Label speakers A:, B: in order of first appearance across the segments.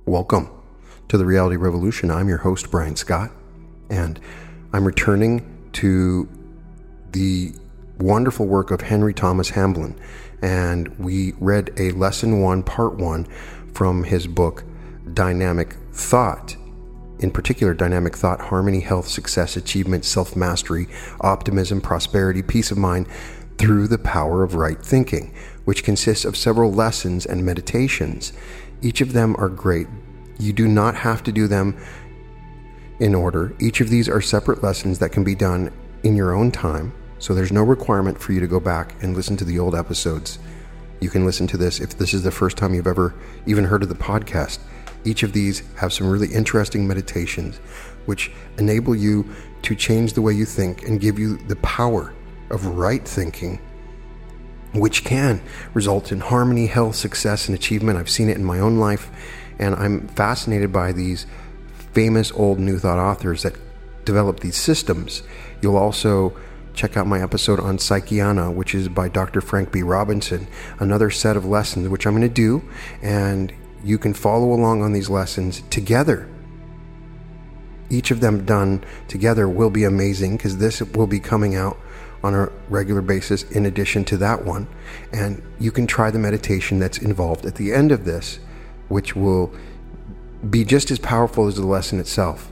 A: Welcome to the Reality Revolution. I'm your host, Brian Scott, and I'm returning to the wonderful work of Henry Thomas Hamblin, and we read a Lesson 1, Part 1 from his book, Dynamic Thought. In particular, Dynamic Thought, Harmony, Health, Success, Achievement, Self-Mastery, Optimism, Prosperity, Peace of Mind through the Power of Right Thinking, which consists of several lessons and meditations. Each of them are great. You do not have to do them in order. Each of these are separate lessons that can be done in your own time. So there's no requirement for you to go back and listen to the old episodes. You can listen to this if this is the first time you've ever even heard of the podcast. Each of these have some really interesting meditations which enable you to change the way you think and give you the power of right thinking, which can result in harmony, health, success, and achievement. I've seen it in my own life, and I'm fascinated by these famous old New Thought authors that develop these systems. You'll also check out my episode on Psychiana, which is by Dr. Frank B. Robinson, another set of lessons which I'm going to do, and you can follow along on these lessons together. Each of them done together will be amazing, because this will be coming out on a regular basis in addition to that one, and you can try the meditation that's involved at the end of this, which will be just as powerful as the lesson itself.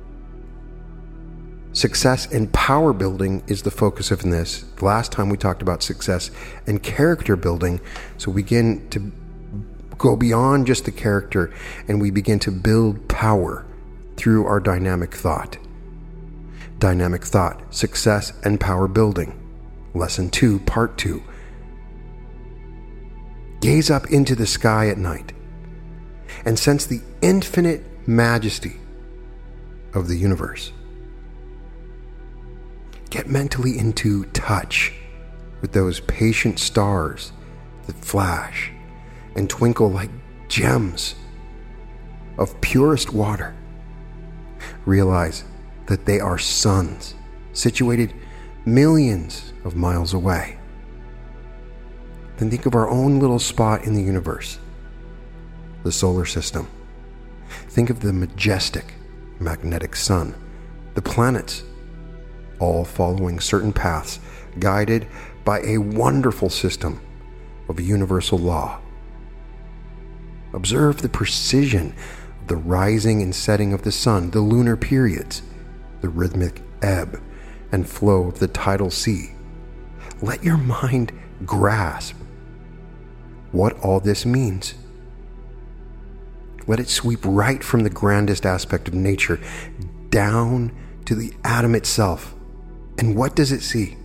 A: Success and power building is the focus of this. Last time we talked about success and character building, so we begin to go beyond just the character and we begin to build power through our dynamic thought. Dynamic Thought, Success and Power Building. Lesson 2, Part 2. Gaze up into the sky at night and sense the infinite majesty of the universe. Get mentally into touch with those patient stars that flash and twinkle like gems of purest water. Realize that they are suns situated millions of miles away. Then think of our own little spot in the universe, the solar system. Think of the majestic magnetic sun, the planets, all following certain paths, guided by a wonderful system of universal law. Observe the precision of the rising and setting of the sun, the lunar periods, the rhythmic ebb and flow of the tidal sea. Let your mind grasp what all this means. Let it sweep right from the grandest aspect of nature down to the atom itself. And what does it see?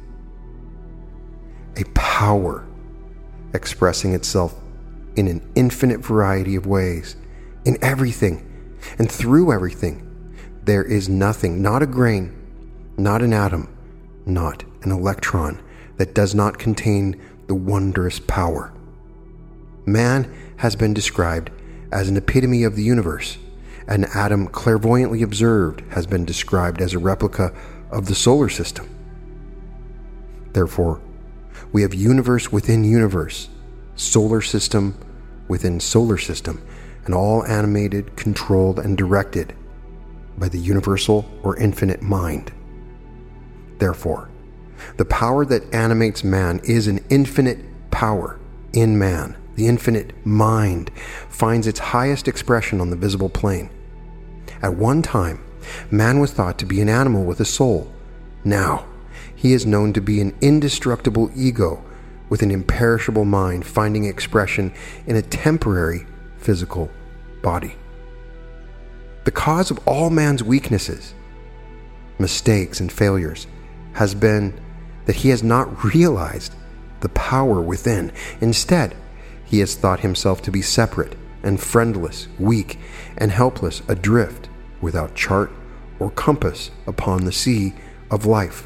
A: A power expressing itself in an infinite variety of ways, in everything and through everything. There is nothing, not a grain, not an atom, not an electron, that does not contain the wondrous power. Man has been described as an epitome of the universe. An atom clairvoyantly observed has been described as a replica of the solar system. Therefore, we have universe within universe, solar system within solar system, and all animated, controlled, and directed by the universal or infinite mind. Therefore, the power that animates man is an infinite power in man. The infinite mind finds its highest expression on the visible plane. At one time, man was thought to be an animal with a soul. Now, he is known to be an indestructible ego with an imperishable mind finding expression in a temporary physical body. The cause of all man's weaknesses, mistakes, and failures has been that he has not realized the power within. Instead, he has thought himself to be separate and friendless, weak and helpless, adrift without chart or compass upon the sea of life.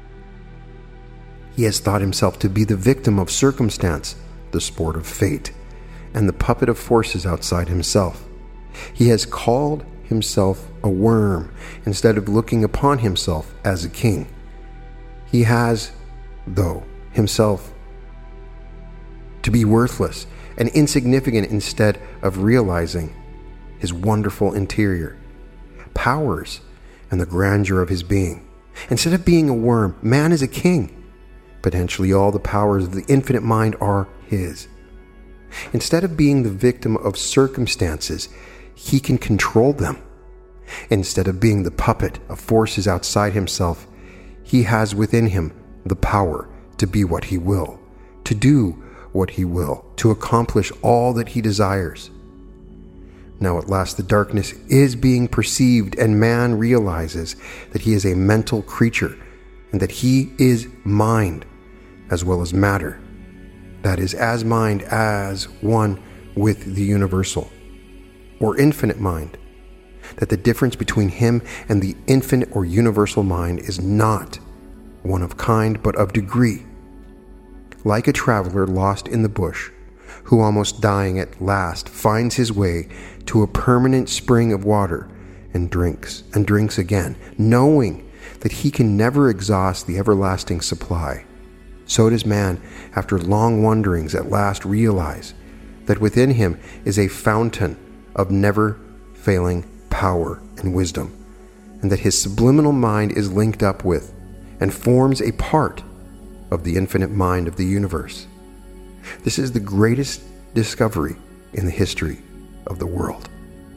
A: He has thought himself to be the victim of circumstance, the sport of fate, and the puppet of forces outside himself. He has called himself a worm instead of looking upon himself as a king. He has, though, himself to be worthless and insignificant instead of realizing his wonderful interior, powers, and the grandeur of his being. Instead of being a worm, man is a king. Potentially all the powers of the infinite mind are his. Instead of being the victim of circumstances, he can control them. Instead of being the puppet of forces outside himself, he has within him the power to be what he will, to do what he will, to accomplish all that he desires. Now at last the darkness is being perceived, and man realizes that he is a mental creature and that he is mind as well as matter. That is, as mind, as one with the universal or infinite mind. That the difference between him and the infinite or universal mind is not one of kind but of degree. Like a traveler lost in the bush, who almost dying at last finds his way to a permanent spring of water and drinks again, knowing that he can never exhaust the everlasting supply. So does man, after long wanderings, at last realize that within him is a fountain of never-failing power and wisdom, and that his subliminal mind is linked up with and forms a part of the infinite mind of the universe. This is the greatest discovery in the history of the world.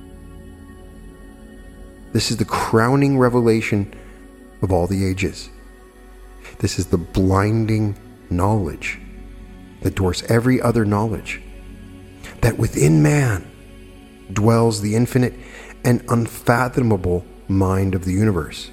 A: This is the crowning revelation of all the ages. This is the blinding knowledge that dwarfs every other knowledge, that within man dwells the infinite and unfathomable mind of the universe.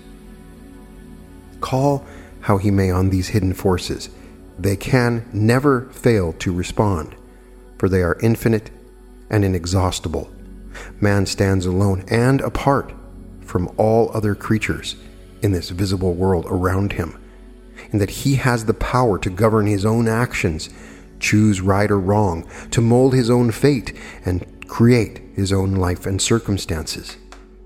A: Call how he may on these hidden forces, they can never fail to respond, for they are infinite and inexhaustible. Man stands alone and apart from all other creatures in this visible world around him, in that he has the power to govern his own actions, choose right or wrong, to mold his own fate, and create his own life and circumstances.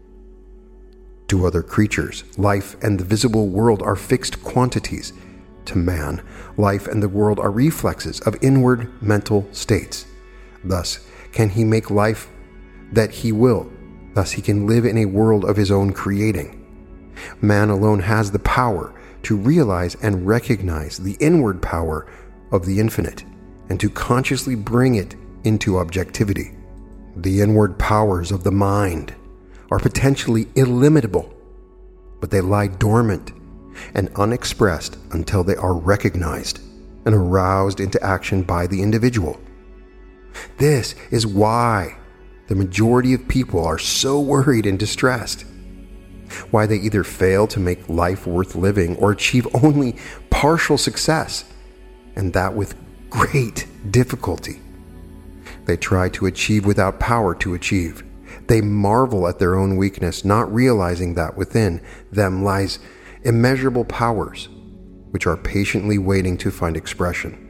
A: To other creatures, life and the visible world are fixed quantities. To man, life and the world are reflexes of inward mental states. Thus can he make life that he will. Thus he can live in a world of his own creating. Man alone has the power to realize and recognize the inward power of the infinite, and to consciously bring it into objectivity. The inward powers of the mind are potentially illimitable, but they lie dormant and unexpressed until they are recognized and aroused into action by the individual. This is why the majority of people are so worried and distressed, why they either fail to make life worth living or achieve only partial success, and that with great difficulty. They try to achieve without power to achieve. They marvel at their own weakness, not realizing that within them lies immeasurable powers, which are patiently waiting to find expression.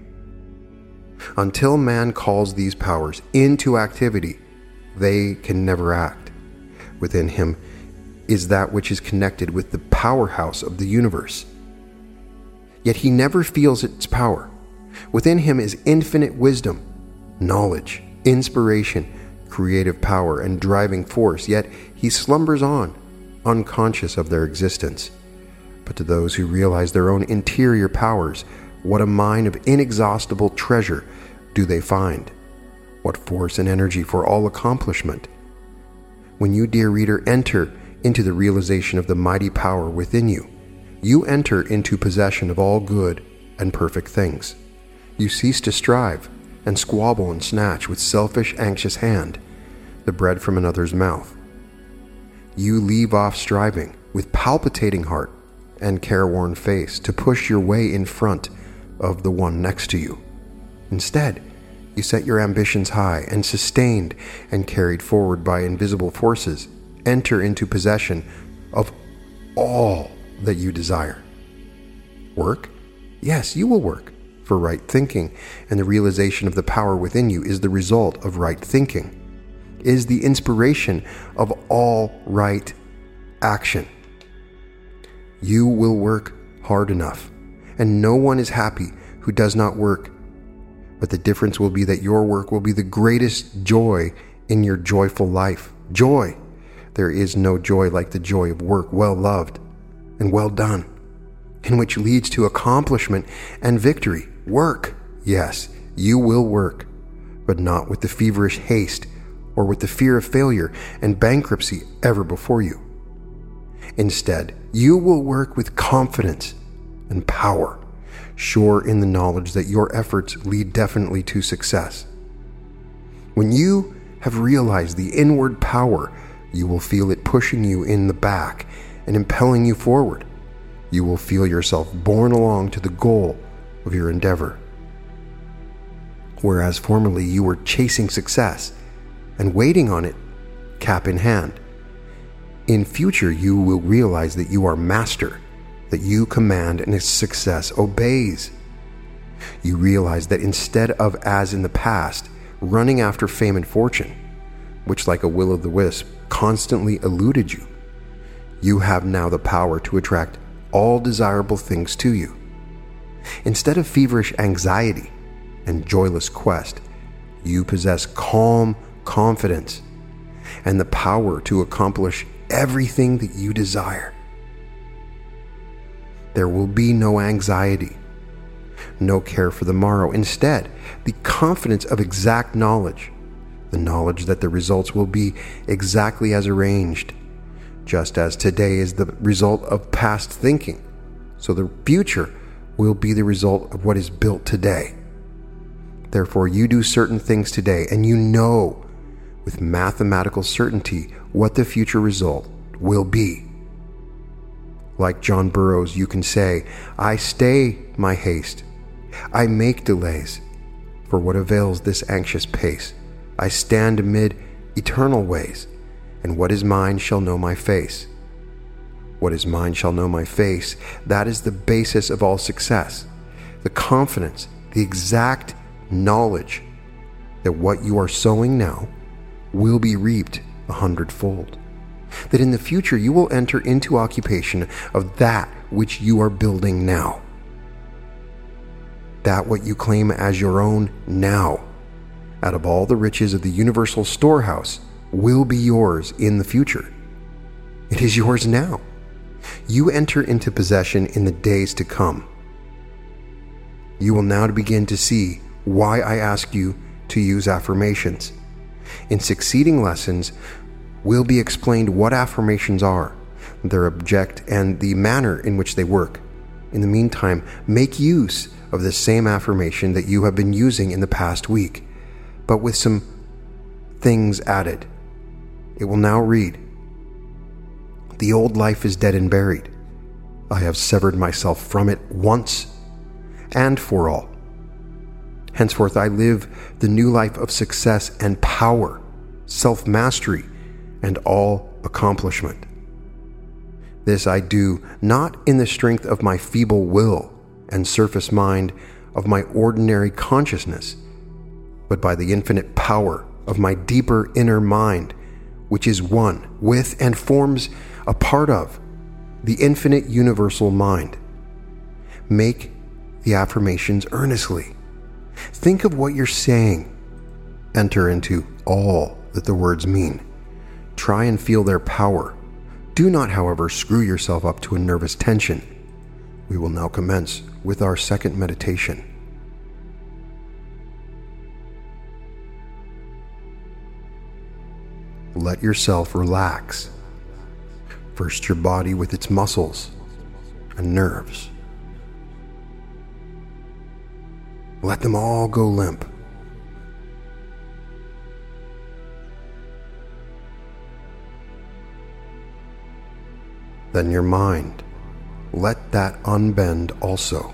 A: Until man calls these powers into activity, they can never act. Within him is that which is connected with the powerhouse of the universe. Yet he never feels its power. Within him is infinite wisdom, knowledge, inspiration, creative power, and driving force, yet he slumbers on, unconscious of their existence. But to those who realize their own interior powers, what a mine of inexhaustible treasure do they find? What force and energy for all accomplishment? When you, dear reader, enter into the realization of the mighty power within you, you enter into possession of all good and perfect things. You cease to strive and squabble and snatch with selfish, anxious hand the bread from another's mouth. You leave off striving with palpitating heart and careworn face to push your way in front of the one next to you. Instead, you set your ambitions high, and sustained and carried forward by invisible forces, enter into possession of all that you desire. Work? Yes, you will work, for right thinking and the realization of the power within you is the result of right thinking, is the inspiration of all right action. You will work hard enough, and no one is happy who does not work. But the difference will be that your work will be the greatest joy in your joyful life, Joy. There is no joy like the joy of work well loved and well done, and which leads to accomplishment and victory. Work. Yes, you will work, but not with the feverish haste or with the fear of failure and bankruptcy ever before you. Instead, you will work with confidence and power, sure in the knowledge that your efforts lead definitely to success. When you have realized the inward power, you will feel it pushing you in the back and impelling you forward. You will feel yourself borne along to the goal of your endeavor. Whereas formerly you were chasing success and waiting on it, cap in hand. In future, you will realize that you are master, that you command and success obeys. You realize that instead of, as in the past, running after fame and fortune, which like a will-o'-the-wisp constantly eluded you, you have now the power to attract all desirable things to you. Instead of feverish anxiety and joyless quest, you possess calm confidence and the power to accomplish everything that you desire. There will be no anxiety, no care for the morrow. Instead, the confidence of exact knowledge, the knowledge that the results will be exactly as arranged, just as today is the result of past thinking, so the future will be the result of what is built today. Therefore, you do certain things today, and you know with mathematical certainty what the future result will be. Like John Burroughs, you can say, I stay my haste, I make delays, for what avails this anxious pace? I stand amid eternal ways, and what is mine shall know my face. What is mine shall know my face. That is the basis of all success. The confidence, the exact knowledge that what you are sowing now will be reaped 100-fold. That in the future you will enter into occupation of that which you are building now. That what you claim as your own now, out of all the riches of the universal storehouse, will be yours in the future. It is yours now. You enter into possession in the days to come. You will now begin to see why I ask you to use affirmations. In succeeding lessons will be explained what affirmations are, their object, and the manner in which they work. In the meantime, make use of the same affirmation that you have been using in the past week, but with some things added. It will now read, the old life is dead and buried. I have severed myself from it once and for all. Henceforth I live the new life of success and power, self-mastery, and all accomplishment. This I do not in the strength of my feeble will and surface mind of my ordinary consciousness, but by the infinite power of my deeper inner mind, which is one with and forms a part of the infinite universal mind. Make the affirmations earnestly. Think of what you're saying. Enter into all that the words mean. Try and feel their power. Do not, however, screw yourself up to a nervous tension. We will now commence with our second meditation. Let yourself relax. First your body with its muscles and nerves. Let them all go limp. Then your mind, let that unbend also.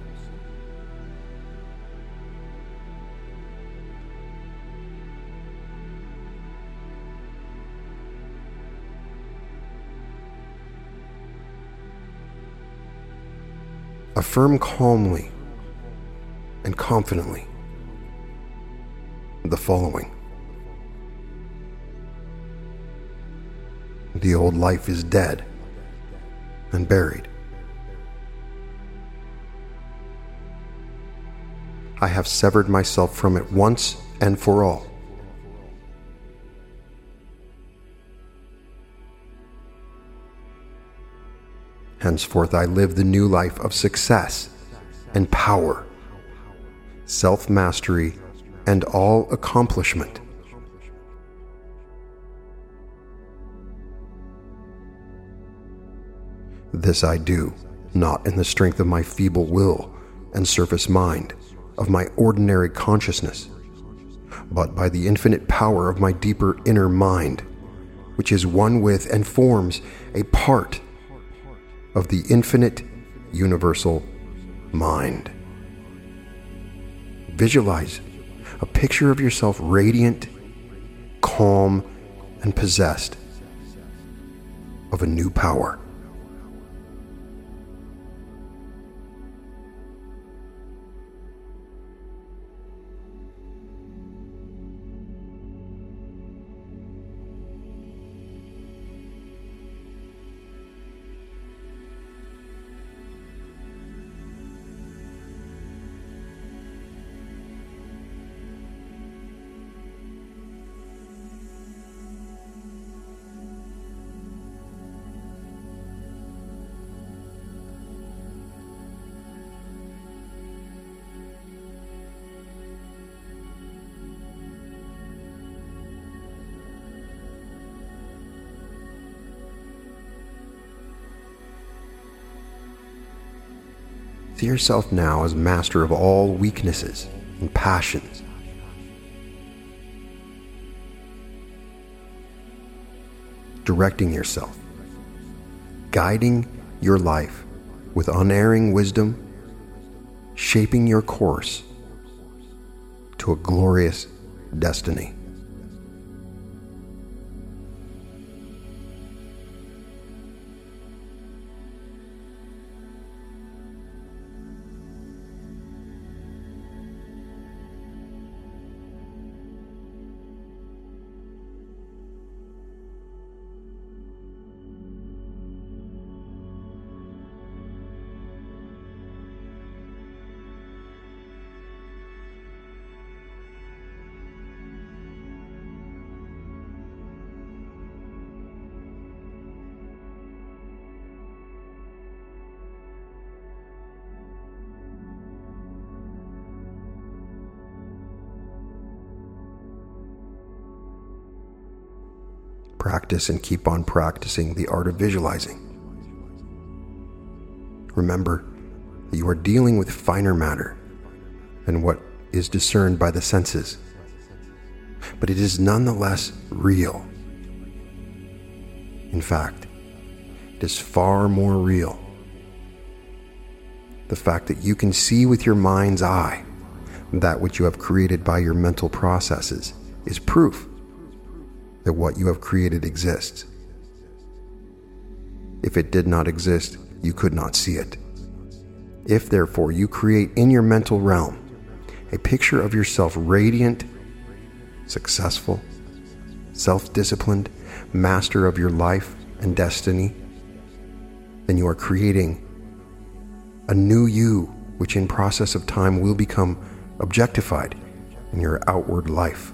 A: Affirm calmly and confidently the following. The old life is dead and buried. I have severed myself from it once and for all. Henceforth I live the new life of success and power, self-mastery, and all accomplishment. This I do, not in the strength of my feeble will and surface mind, of my ordinary consciousness, but by the infinite power of my deeper inner mind, which is one with and forms a part of the infinite universal mind. Visualize a picture of yourself radiant, calm, and possessed of a new power. See yourself now as master of all weaknesses and passions. Directing yourself, guiding your life with unerring wisdom, shaping your course to a glorious destiny. Practice and keep on practicing the art of visualizing. Remember that you are dealing with finer matter than what is discerned by the senses, but it is nonetheless real. In fact, it is far more real. The fact that you can see with your mind's eye that which you have created by your mental processes is proof that what you have created exists. If it did not exist, you could not see it. If, therefore, you create in your mental realm a picture of yourself radiant, successful, self-disciplined, master of your life and destiny, then you are creating a new you, which in process of time will become objectified in your outward life.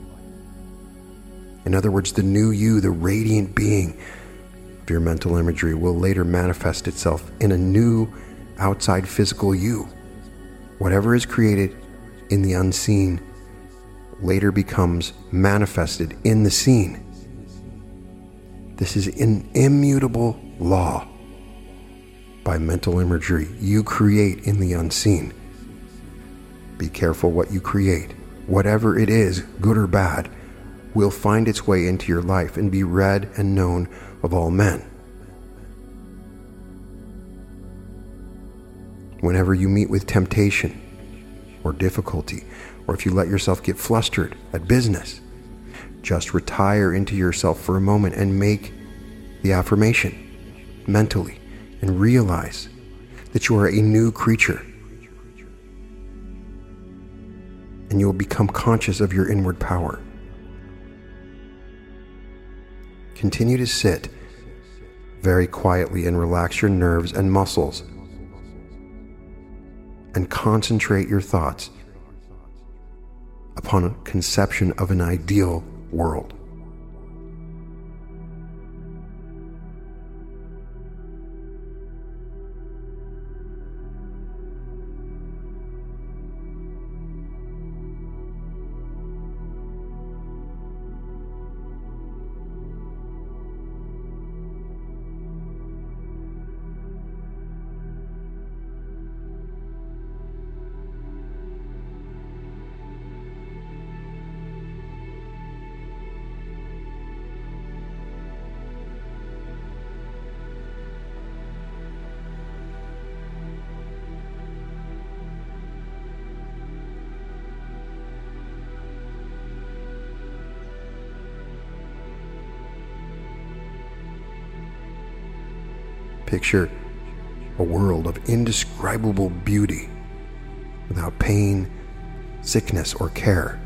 A: In other words, the new you, the radiant being of your mental imagery, will later manifest itself in a new outside physical you. Whatever is created in the unseen later becomes manifested in the seen. This is an immutable law. By mental imagery, you create in the unseen. Be careful what you create. Whatever it is, good or bad, will find its way into your life and be read and known of all men. Whenever you meet with temptation or difficulty, or if you let yourself get flustered at business, just retire into yourself for a moment and make the affirmation mentally and realize that you are a new creature, and you will become conscious of your inward power. Continue to sit very quietly and relax your nerves and muscles, and concentrate your thoughts upon a conception of an ideal world. Picture a world of indescribable beauty, without pain, sickness, or care.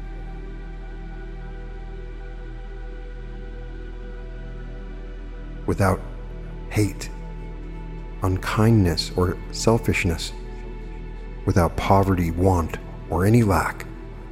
A: Without hate, unkindness, or selfishness. Without poverty, want, or any lack.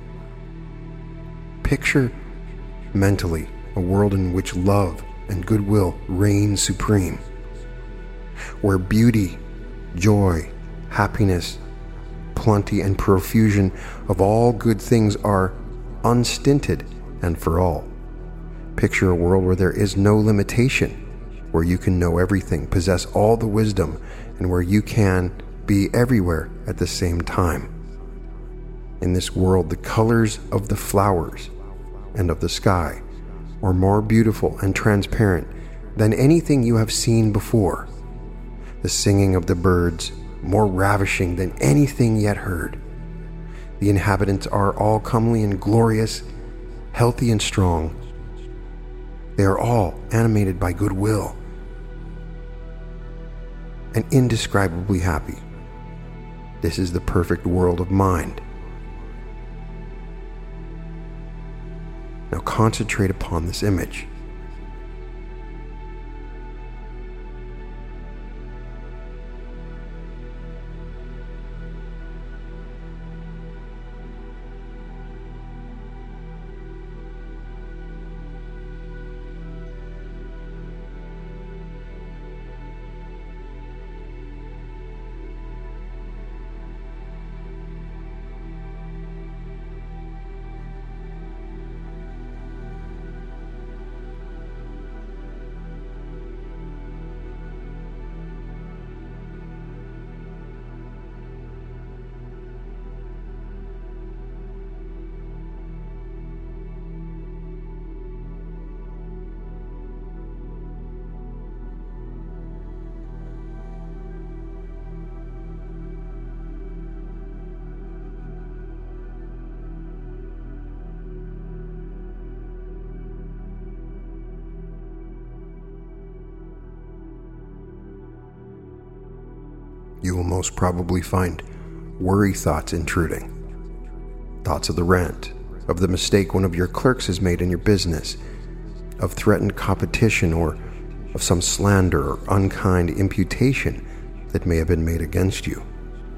A: Picture mentally a world in which love and goodwill reign supreme, where beauty, joy, happiness, plenty, and profusion of all good things are unstinted and for all. Picture a world where there is no limitation, where you can know everything, possess all the wisdom, and where you can be everywhere at the same time. In this world, the colors of the flowers and of the sky are more beautiful and transparent than anything you have seen before. The singing of the birds more ravishing than anything yet heard. The inhabitants are all comely and glorious, healthy and strong. They are all animated by goodwill and indescribably happy. This is the perfect world of mind. Now concentrate upon this image. You will most probably find worry thoughts intruding. Thoughts of the rent, of the mistake one of your clerks has made in your business, of threatened competition, or of some slander or unkind imputation that may have been made against you.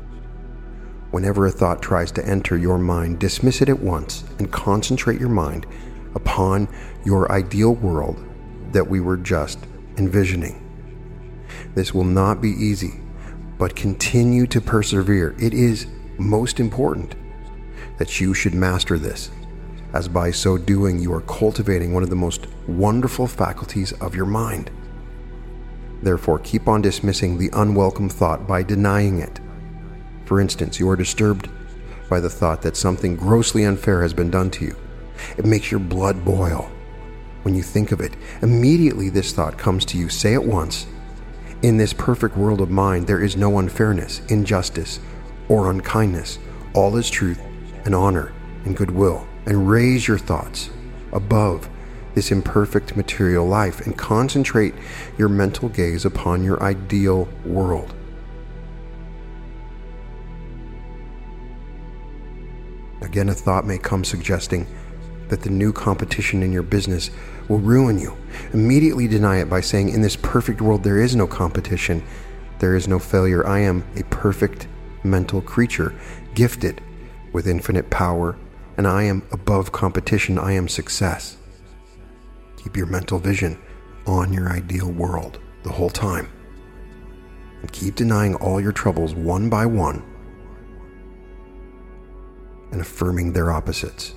A: Whenever a thought tries to enter your mind, dismiss it at once and concentrate your mind upon your ideal world that we were just envisioning. This will not be easy, but continue to persevere. It is most important that you should master this, as by so doing you are cultivating one of the most wonderful faculties of your mind. Therefore, keep on dismissing the unwelcome thought by denying it. For instance, you are disturbed by the thought that something grossly unfair has been done to you. It makes your blood boil. When you think of it, immediately this thought comes to you. Say at once, "In this perfect world of mine, there is no unfairness, injustice, or unkindness. All is truth and honor and goodwill." And raise your thoughts above this imperfect material life and concentrate your mental gaze upon your ideal world. Again, a thought may come suggesting that the new competition in your business will ruin you. Immediately deny it by saying, "In this perfect world, there is no competition. There is no failure. I am a perfect mental creature, gifted with infinite power, and I am above competition. I am success." Keep your mental vision on your ideal world the whole time. And keep denying all your troubles one by one and affirming their opposites.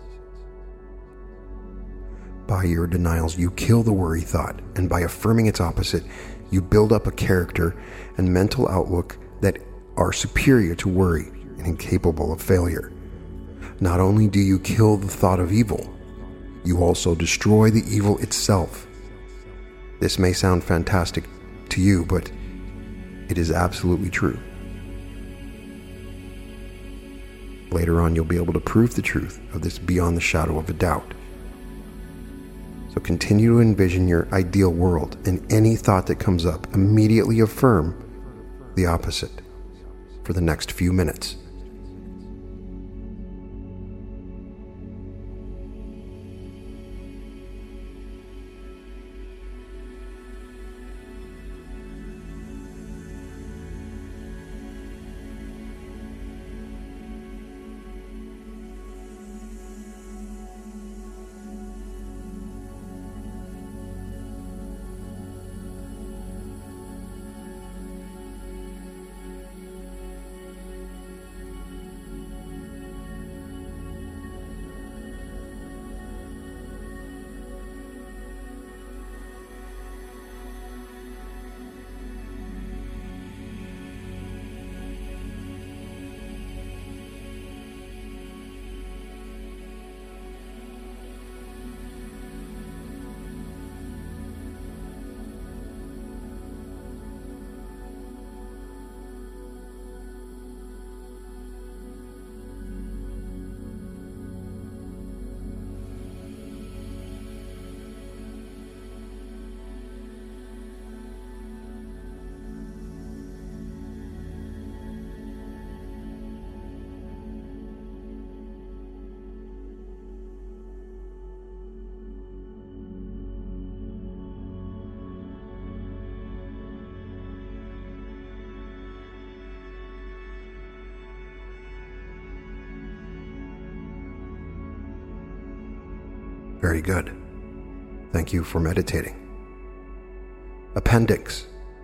A: By your denials, you kill the worry thought, and by affirming its opposite, you build up a character and mental outlook that are superior to worry and incapable of failure. Not only do you kill the thought of evil, you also destroy the evil itself. This may sound fantastic to you, but it is absolutely true. Later on, you'll be able to prove the truth of this beyond the shadow of a doubt. So continue to envision your ideal world, and any thought that comes up, immediately affirm the opposite for the next few minutes. Very good. Thank you for meditating. Appendix.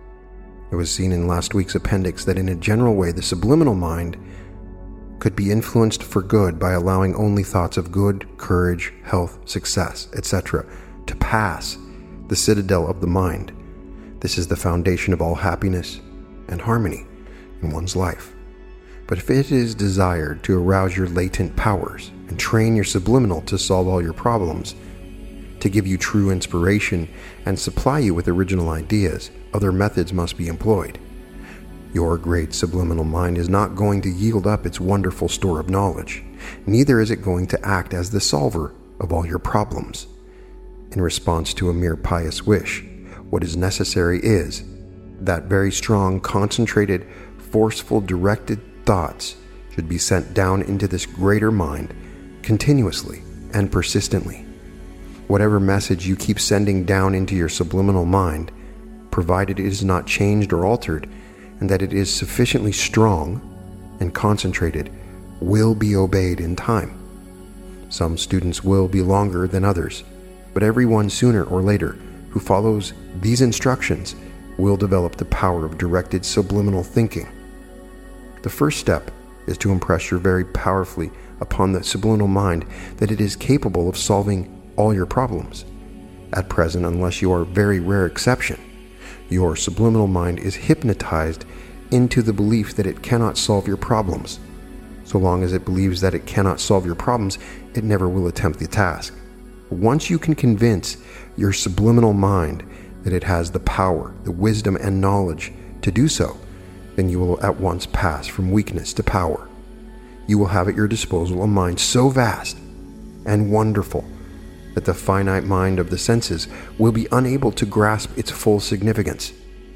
A: It was seen in last week's appendix that in a general way, the subliminal mind could be influenced for good by allowing only thoughts of good, courage, health, success, etc. to pass the citadel of the mind. This is the foundation of all happiness and harmony in one's life. But if it is desired to arouse your latent powers and train your subliminal to solve all your problems, to give you true inspiration and supply you with original ideas, other methods must be employed. Your great subliminal mind is not going to yield up its wonderful store of knowledge. Neither is it going to act as the solver of all your problems. In response to a mere pious wish, what is necessary is that very strong, concentrated, forceful, directed thoughts should be sent down into this greater mind continuously and persistently. Whatever message you keep sending down into your subliminal mind, provided it is not changed or altered, and that it is sufficiently strong and concentrated, will be obeyed in time. Some students will be longer than others, but everyone sooner or later who follows these instructions will develop the power of directed subliminal thinking. The first step is to impress you very powerfully upon the subliminal mind that it is capable of solving all your problems. At present, unless you are a very rare exception, your subliminal mind is hypnotized into the belief that it cannot solve your problems. So long as it believes that it cannot solve your problems, it never will attempt the task. Once you can convince your subliminal mind that it has the power, the wisdom, and knowledge to do so, then you will at once pass from weakness to power. You will have at your disposal a mind so vast and wonderful that the finite mind of the senses will be unable to grasp its full significance.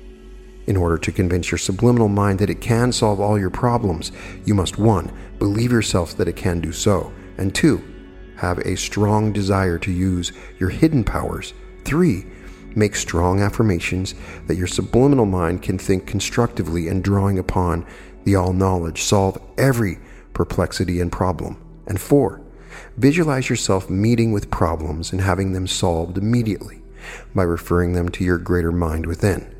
A: In order to convince your subliminal mind that it can solve all your problems, you must 1. Believe yourself that it can do so, and 2. Have a strong desire to use your hidden powers. 3. Make strong affirmations that your subliminal mind can think constructively and drawing upon the all-knowledge, solve every perplexity and problem. And 4. Visualize yourself meeting with problems and having them solved immediately by referring them to your greater mind within.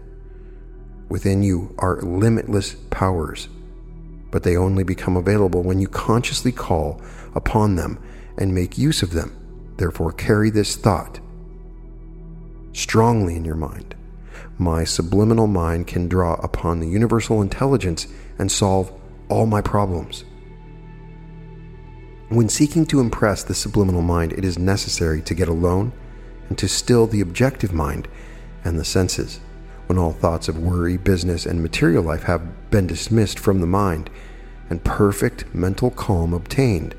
A: Within you are limitless powers, but they only become available when you consciously call upon them and make use of them. Therefore, carry this thought strongly in your mind. My subliminal mind can draw upon the universal intelligence and solve all my problems. When seeking to impress the subliminal mind, it is necessary to get alone and to still the objective mind and the senses. When all thoughts of worry, business, and material life have been dismissed from the mind and perfect mental calm obtained,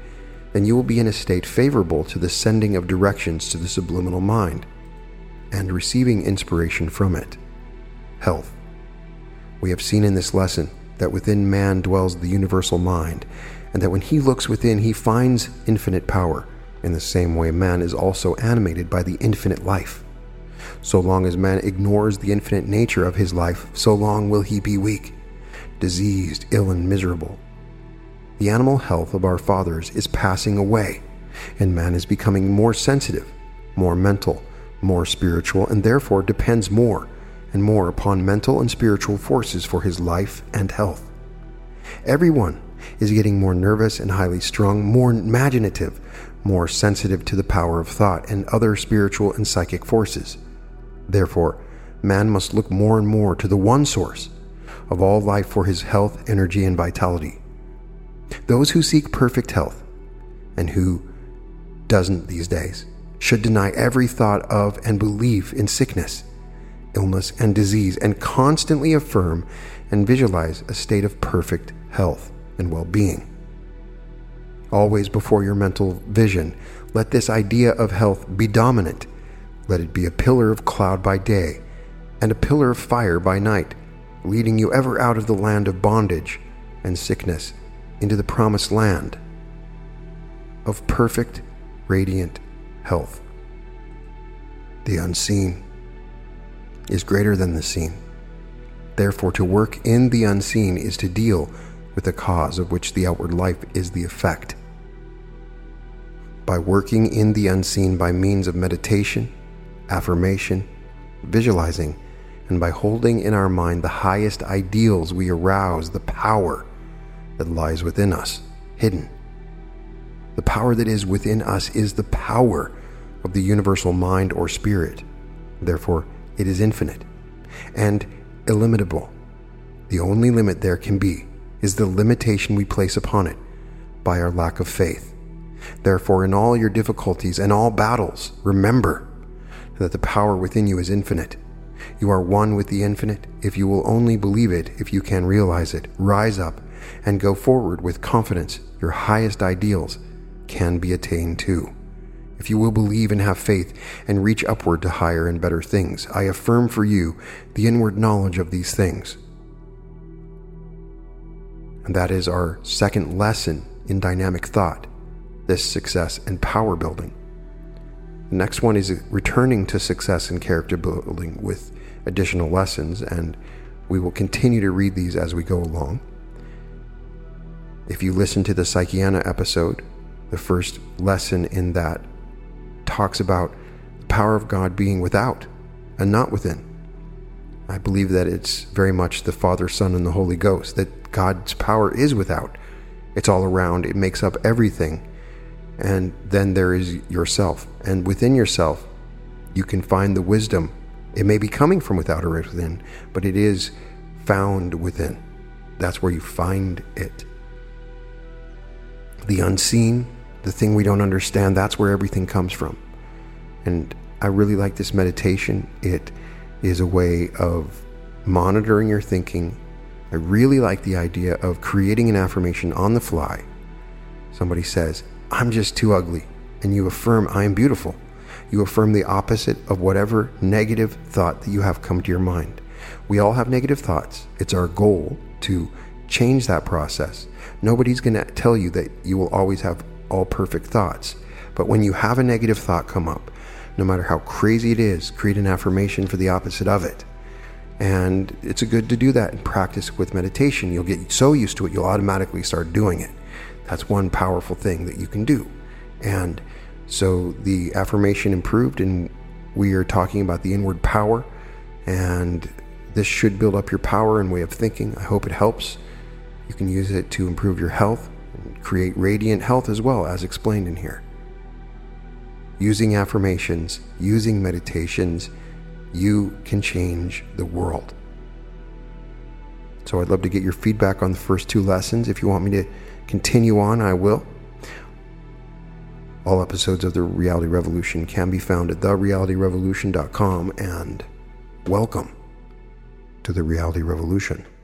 A: then you will be in a state favorable to the sending of directions to the subliminal mind and receiving inspiration from it. Health. We have seen in this lesson that within man dwells the universal mind, and that when he looks within, he finds infinite power. In the same way, man is also animated by the infinite life. So long as man ignores the infinite nature of his life, so long will he be weak, diseased, ill, and miserable. The animal health of our fathers is passing away, and man is becoming more sensitive, more mental, more spiritual, and therefore depends more and more upon mental and spiritual forces for his life and health. Everyone is getting more nervous and highly strung, more imaginative, more sensitive to the power of thought and other spiritual and psychic forces. Therefore, man must look more and more to the one source of all life for his health, energy, and vitality. Those who seek perfect health, and who doesn't these days, should deny every thought of and belief in sickness, illness, and disease, and constantly affirm and visualize a state of perfect health and well-being. Always before your mental vision, let this idea of health be dominant. Let it be a pillar of cloud by day and a pillar of fire by night, leading you ever out of the land of bondage and sickness into the promised land of perfect, radiant health. The unseen is greater than the seen. Therefore, to work in the unseen is to deal with the cause of which the outward life is the effect. By working in the unseen by means of meditation, affirmation, visualizing, and by holding in our mind the highest ideals, we arouse the power that lies within us, hidden. The power that is within us is the power of the universal mind or spirit. Therefore, it is infinite and illimitable. The only limit there can be is the limitation we place upon it by our lack of faith. Therefore, in all your difficulties and all battles, remember that the power within you is infinite. You are one with the infinite if you will only believe it, if you can realize it. Rise up and go forward with confidence. Your highest ideals can be attained too. If you will believe and have faith and reach upward to higher and better things, I affirm for you the inward knowledge of these things. And that is our second lesson in dynamic thought, this success and power building. The next one is returning to success and character building with additional lessons, and we will continue to read these as we go along. If you listen to the Psychiana episode, the first lesson in that talks about the power of God being without and not within. I believe that it's very much the Father, Son, and the Holy Ghost, that God's power is without. It's all around. It makes up everything. And then there is yourself. And within yourself, you can find the wisdom. It may be coming from without or within, but it is found within. That's where you find it. The unseen, the thing we don't understand, that's where everything comes from. And I really like this meditation. It is a way of monitoring your thinking. I really like the idea of creating an affirmation on the fly. Somebody says, I'm just too ugly. And you affirm, I am beautiful. You affirm the opposite of whatever negative thought that you have come to your mind. We all have negative thoughts. It's our goal to change that process. Nobody's going to tell you that you will always have all perfect thoughts. But when you have a negative thought come up, no matter how crazy it is, create an affirmation for the opposite of it. And it's good to do that and practice with meditation. You'll get so used to it, you'll automatically start doing it. That's one powerful thing that you can do. And so the affirmation improved, and we are talking about the inward power, and this should build up your power and way of thinking. I hope it helps. You can use it to improve your health and create radiant health as well, as explained in here. Using affirmations, using meditations, you can change the world. So I'd love to get your feedback on the first two lessons. If you want me to continue on, I will. All episodes of The Reality Revolution can be found at therealityrevolution.com, and welcome to The Reality Revolution.